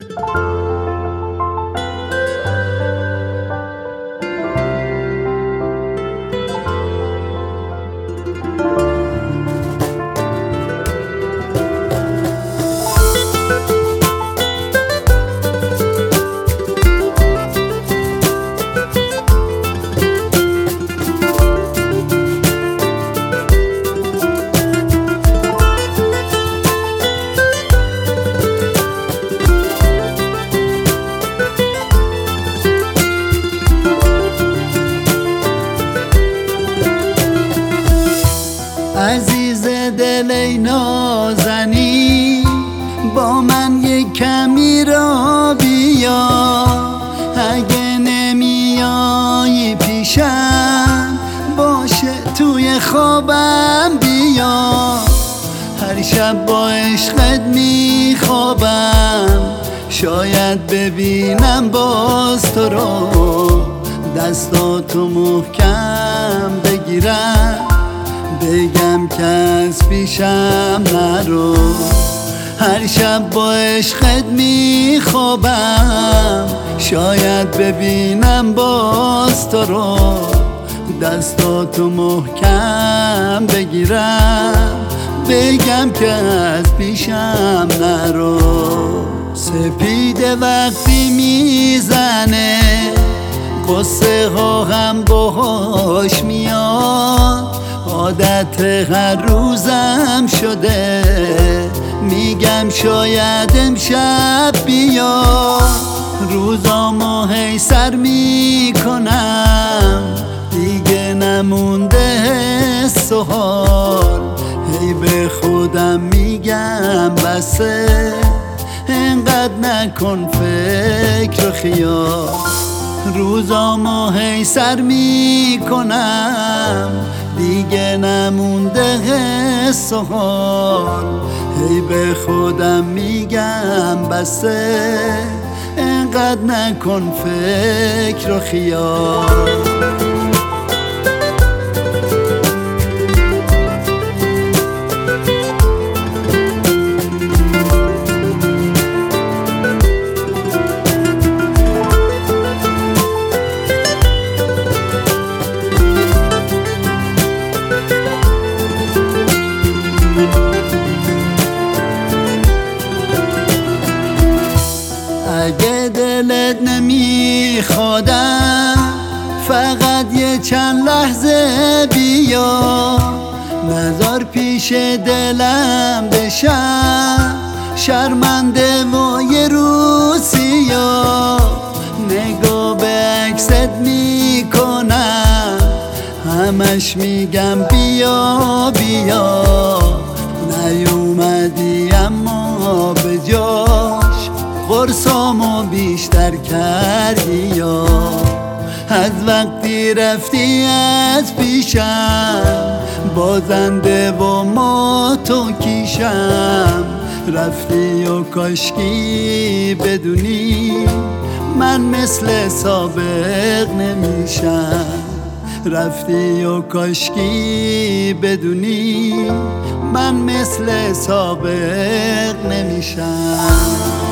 عزیز دل ای نازنی، با من یک کمی را بیا. اگه نمیایی پیشم، باشه توی خوابم بیا. هر شب با عشقت میخوابم، شاید ببینم باز تو رو. دستاتو محکم بگیرم، بگم که از پیشم نرو. هر شب با عشقت میخوابم، شاید ببینم باز تو رو. دستاتو محکم بگیرم، بگم که از پیشم نرو. سپیده وقتی میزنه، قصه ها هم باهاش میاد. عادت هر روزم شده، میگم شاید امشب بیا. روزامو هی سر میکنم، دیگه نمونده حس و حال. هی به خودم میگم بسه، انقدر نکن فکر و خیال. روزامو هی سر میکنم، دیگه نمونده حس و حال. هی به خودم میگم بسه، انقدر نکن فکر و خیال. اگه دلت نمیخوادم، فقط یه چند لحظه بیا. نذار پیش دلم بشم شرمنده و یه روز سیاه. نگاه به عکست میکنم، همش میگم بیا بیا. نیومدی اما به جاش، قرصامو بیشتر کردی. یا از وقتی رفتی از پیشم، بازنده و ما تو کیشم. رفتی و کاشکی بدونی، من مثل سابق نمیشم. رفتی و کاشکی بدونی، من مثل سابق نمیشم.